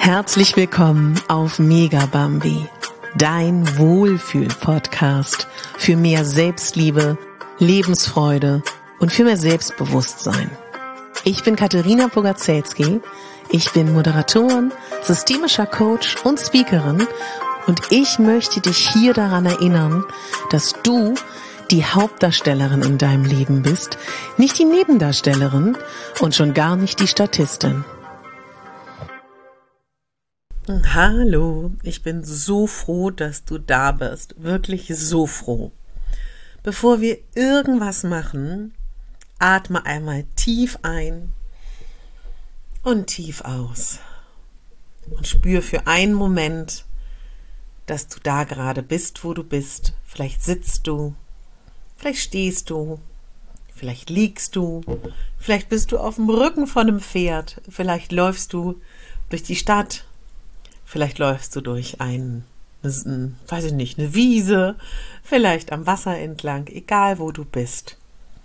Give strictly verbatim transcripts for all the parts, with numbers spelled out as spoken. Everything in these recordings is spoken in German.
Herzlich willkommen auf Mega Bambi, dein Wohlfühl-Podcast für mehr Selbstliebe, Lebensfreude und für mehr Selbstbewusstsein. Ich bin Katharina Bogazelski, ich bin Moderatorin, systemischer Coach und Speakerin und ich möchte dich hier daran erinnern, dass du die Hauptdarstellerin in deinem Leben bist, nicht die Nebendarstellerin und schon gar nicht die Statistin. Hallo, ich bin so froh, dass du da bist. Wirklich so froh. Bevor wir irgendwas machen, atme einmal tief ein und tief aus. Und spür für einen Moment, dass du da gerade bist, wo du bist. Vielleicht sitzt du, vielleicht stehst du, vielleicht liegst du, vielleicht bist du auf dem Rücken von einem Pferd, vielleicht läufst du durch die Stadt. Vielleicht läufst du durch ein, ein, weiß ich nicht, eine Wiese, vielleicht am Wasser entlang, egal wo du bist.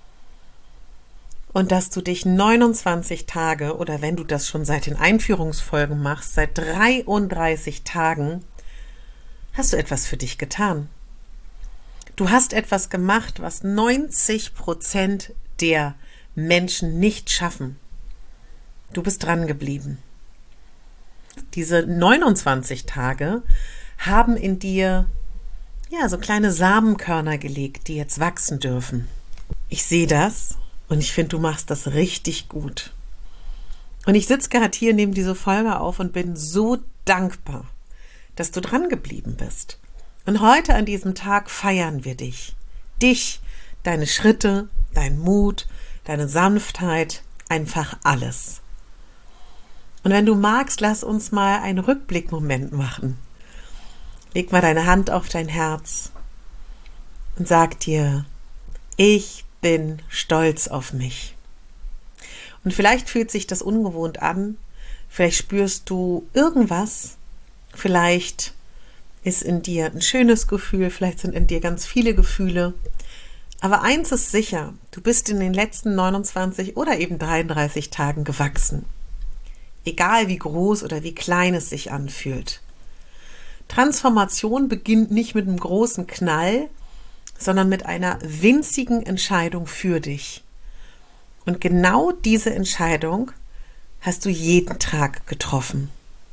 Und dass du dich neunundzwanzig Tage, oder wenn du das schon seit den Einführungsfolgen machst, seit dreiunddreißig Tagen, hast du etwas für dich getan. Du hast etwas gemacht, was neunzig Prozent der Menschen nicht schaffen. Du bist dran geblieben. Diese neunundzwanzig Tage haben in dir ja so kleine Samenkörner gelegt, die jetzt wachsen dürfen. Ich sehe das und ich finde, du machst das richtig gut. Und ich sitze gerade hier, nehme diese Folge auf und bin so dankbar, dass du dran geblieben bist. Und heute an diesem Tag feiern wir dich. Dich, deine Schritte, dein Mut, deine Sanftheit, einfach alles. Und wenn du magst, lass uns mal einen Rückblickmoment machen. Leg mal deine Hand auf dein Herz und sag dir, ich bin stolz auf mich. Und vielleicht fühlt sich das ungewohnt an, vielleicht spürst du irgendwas, vielleicht ist in dir ein schönes Gefühl, vielleicht sind in dir ganz viele Gefühle. Aber eins ist sicher, du bist in den letzten neunundzwanzig oder eben dreiunddreißig Tagen gewachsen. Egal wie groß oder wie klein es sich anfühlt. Transformation beginnt nicht mit einem großen Knall, sondern mit einer winzigen Entscheidung für dich. Und genau diese Entscheidung hast du jeden Tag getroffen.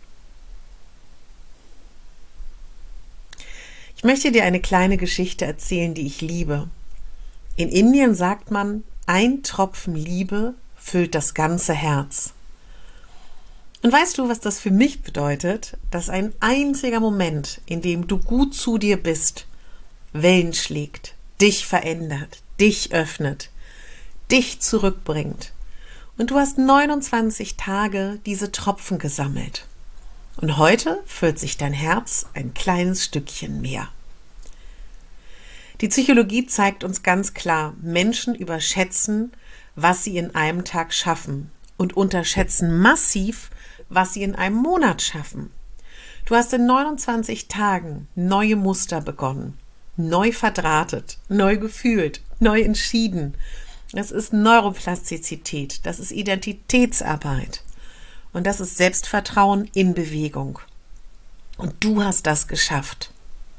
Ich möchte dir eine kleine Geschichte erzählen, die ich liebe. In Indien sagt man, ein Tropfen Liebe füllt das ganze Herz. Und weißt du, was das für mich bedeutet? Dass ein einziger Moment, in dem du gut zu dir bist, Wellen schlägt, dich verändert, dich öffnet, dich zurückbringt. Und du hast neunundzwanzig Tage diese Tropfen gesammelt. Und heute füllt sich dein Herz ein kleines Stückchen mehr. Die Psychologie zeigt uns ganz klar, Menschen überschätzen, was sie in einem Tag schaffen und unterschätzen massiv, was sie in einem Monat schaffen. Du hast in neunundzwanzig Tagen neue Muster begonnen, neu verdrahtet, neu gefühlt, neu entschieden. Das ist Neuroplastizität, das ist Identitätsarbeit und das ist Selbstvertrauen in Bewegung. Und du hast das geschafft.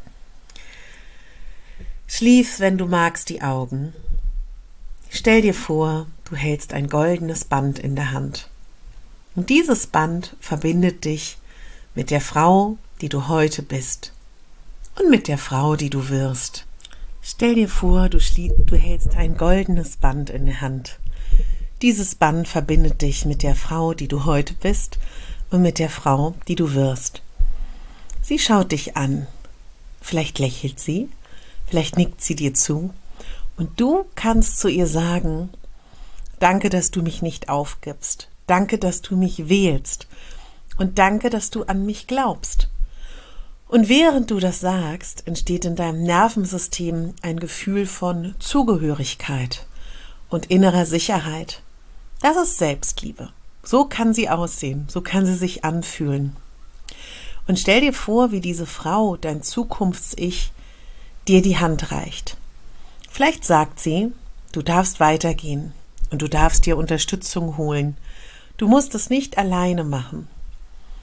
Schließ, wenn du magst, die Augen. Stell dir vor, du hältst ein goldenes Band in der Hand. Und dieses Band verbindet dich mit der Frau, die du heute bist und mit der Frau, die du wirst. Stell dir vor, du, schlie- du hältst ein goldenes Band in der Hand. Dieses Band verbindet dich mit der Frau, die du heute bist und mit der Frau, die du wirst. Sie schaut dich an. Vielleicht lächelt sie, vielleicht nickt sie dir zu und du kannst zu ihr sagen, danke, dass du mich nicht aufgibst. Danke, dass du mich wählst und danke, dass du an mich glaubst. Und während du das sagst, entsteht in deinem Nervensystem ein Gefühl von Zugehörigkeit und innerer Sicherheit. Das ist Selbstliebe. So kann sie aussehen, so kann sie sich anfühlen. Und stell dir vor, wie diese Frau, dein Zukunfts-Ich, dir die Hand reicht. Vielleicht sagt sie, du darfst weitergehen und du darfst dir Unterstützung holen. Du musst es nicht alleine machen.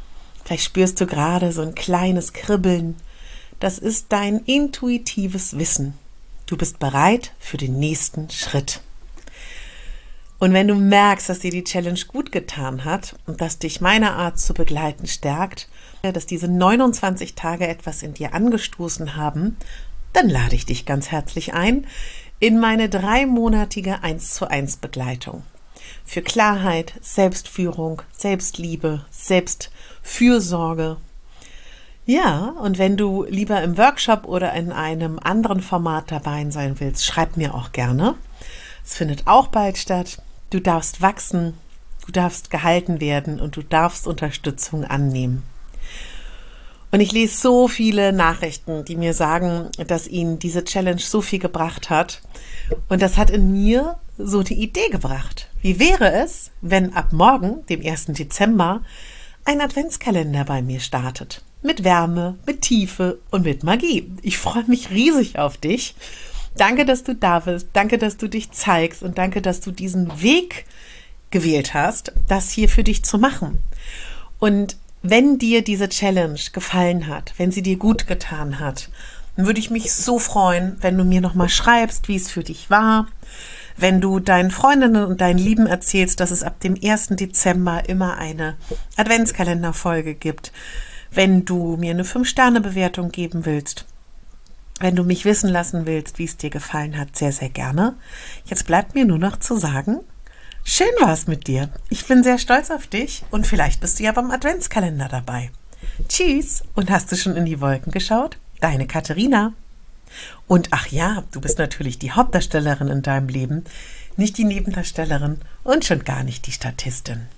Vielleicht spürst du gerade so ein kleines Kribbeln. Das ist dein intuitives Wissen. Du bist bereit für den nächsten Schritt. Und wenn du merkst, dass dir die Challenge gut getan hat und dass dich meine Art zu begleiten stärkt, dass diese neunundzwanzig Tage etwas in dir angestoßen haben, dann lade ich dich ganz herzlich ein in meine dreimonatige eins zu eins Begleitung. Für Klarheit, Selbstführung, Selbstliebe, Selbstfürsorge. Ja, und wenn du lieber im Workshop oder in einem anderen Format dabei sein willst, schreib mir auch gerne. Es findet auch bald statt. Du darfst wachsen, du darfst gehalten werden und du darfst Unterstützung annehmen. Und ich lese so viele Nachrichten, die mir sagen, dass ihnen diese Challenge so viel gebracht hat. Und das hat in mir so die Idee gebracht. Wie wäre es, wenn ab morgen, dem ersten Dezember, ein Adventskalender bei mir startet? Mit Wärme, mit Tiefe und mit Magie. Ich freue mich riesig auf dich. Danke, dass du da bist. Danke, dass du dich zeigst. Und danke, dass du diesen Weg gewählt hast, das hier für dich zu machen. Und wenn dir diese Challenge gefallen hat, wenn sie dir gut getan hat, dann würde ich mich so freuen, wenn du mir nochmal schreibst, wie es für dich war. Wenn du deinen Freundinnen und deinen Lieben erzählst, dass es ab dem ersten Dezember immer eine Adventskalenderfolge gibt. Wenn du mir eine fünf Sterne Bewertung geben willst. Wenn du mich wissen lassen willst, wie es dir gefallen hat, sehr, sehr gerne. Jetzt bleibt mir nur noch zu sagen, schön war es mit dir. Ich bin sehr stolz auf dich und vielleicht bist du ja beim Adventskalender dabei. Tschüss und hast du schon in die Wolken geschaut? Deine Katharina. Und ach ja, du bist natürlich die Hauptdarstellerin in deinem Leben, nicht die Nebendarstellerin und schon gar nicht die Statistin.